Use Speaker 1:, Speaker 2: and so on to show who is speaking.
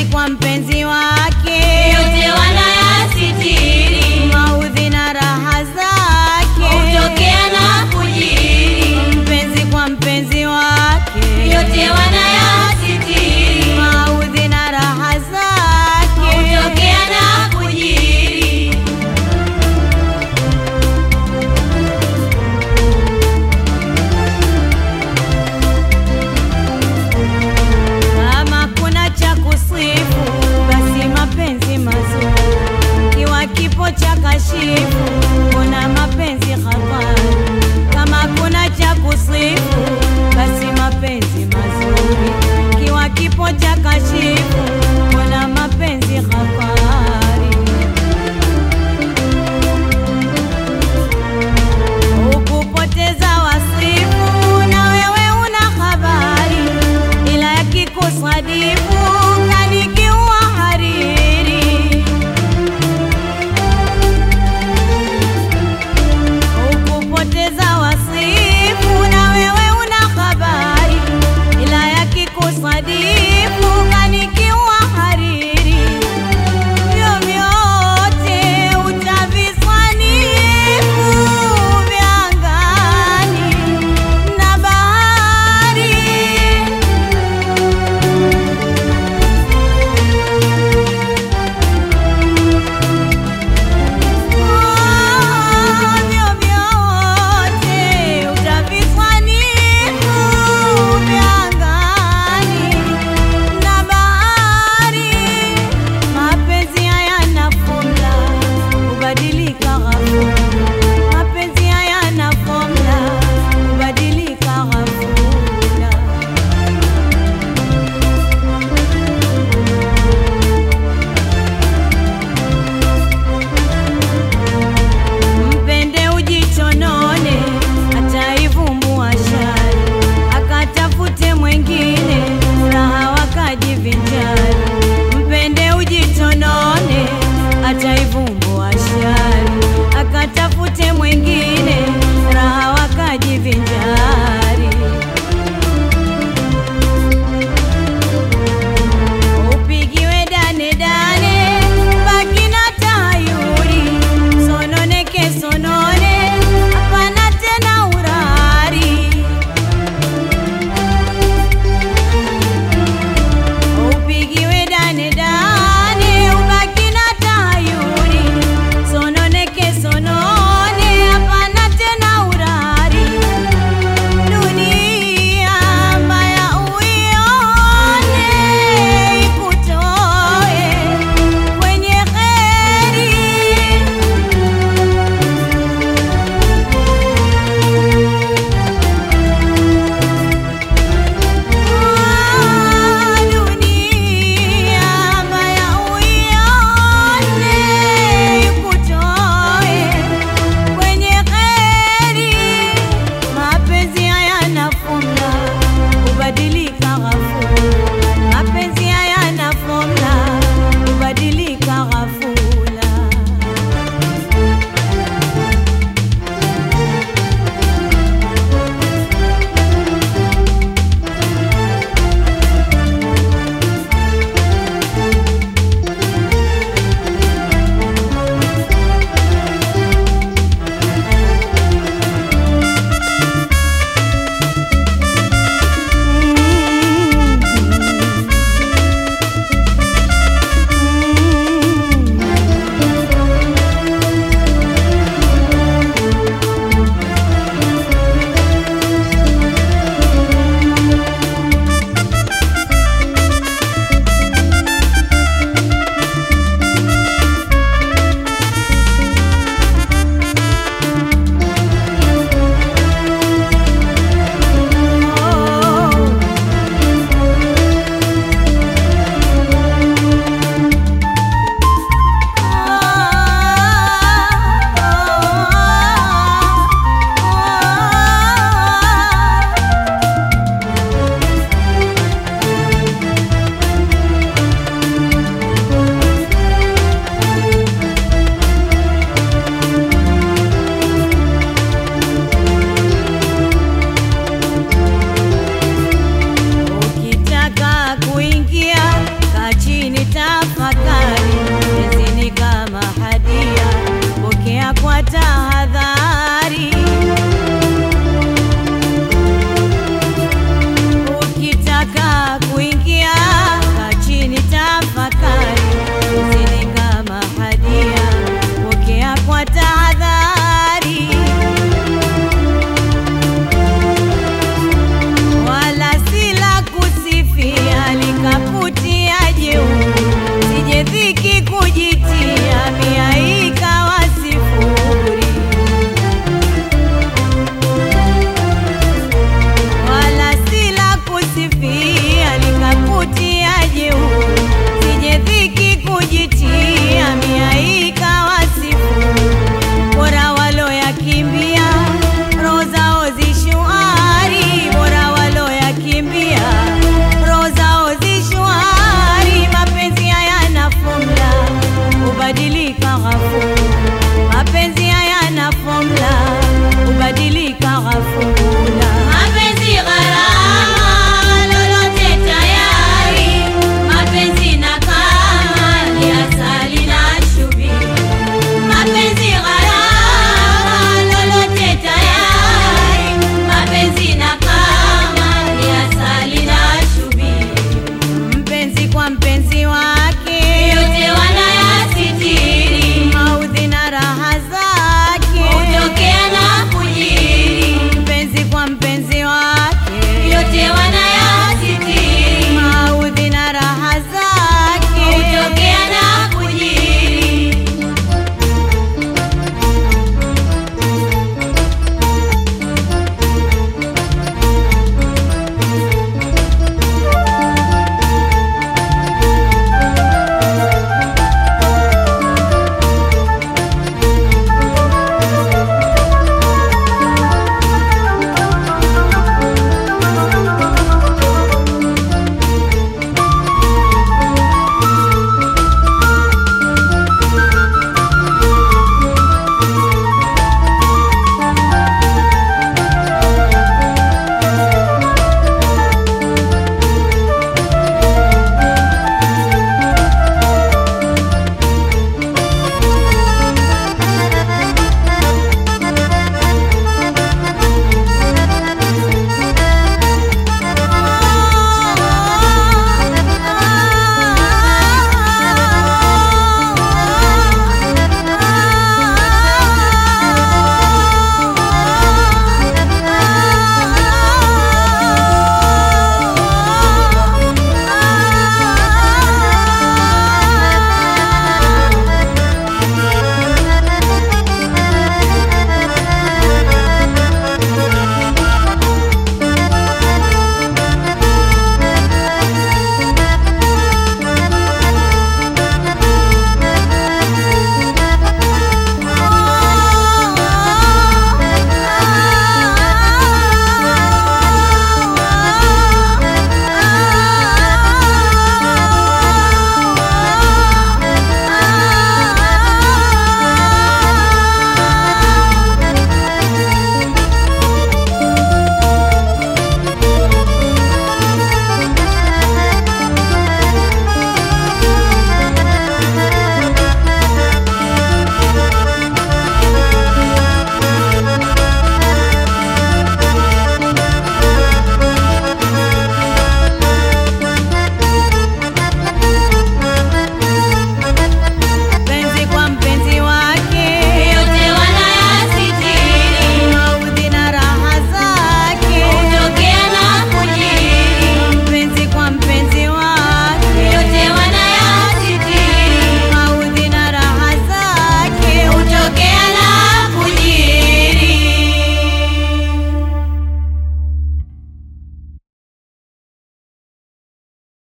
Speaker 1: kwa mpenzi wake,
Speaker 2: yote wanayasitiri,
Speaker 1: maudhi na raha zake
Speaker 2: hutokea na kujiri.
Speaker 1: mpenzi kwa mpenzi wake,
Speaker 2: Yote wanayasitiri,
Speaker 1: maudhi na raha zake
Speaker 2: hutokea na kujiri.
Speaker 1: kama kuna cha kusifu basi mapenzi mazuri, kiwa kipo cha kashifu kuna mapenzi habari. Kama kuna cha kusifu basi mapenzi mazuri, kiwa kipo cha kashifu kuna mapenzi habari. Ukupoteza wasifu na wewe una habari, ila yakikusadifu kanikiwa hariri. Ukupoteza wasifu na wewe una habari, ila yakikusadifu kanikiwa hariri. Vyovyote utavisanifu vya angani na bahari. Vyovyote utavisanifu vya angani na bahari. Mapenzi hayana fomula, hubadilika ghafula. Mapenzi hayana fomula, hubadilika ghafula. Mpende ujichonone, ataivumbua shari, akatafute mwengine, raha wakajivinjari. Mpende ujichonone, ataivumbua shari, akatafute mwengine, raha wakajivinjari. Upigiwe dane dane, baki na tahayuri, sononeke sonone, hapana tena urari. Upigiwe dane dane, ubaki na tahayuri, sononeke sonone, hapana tena urari. Dunia mbaya uione, ikutoe kwenye kheri. Dunia mbaya uione, ikutoe kwenye kheri. Mapenzi hayana fomula, hubadilika ghafula. Mapenzi hayana fomula, hubadilika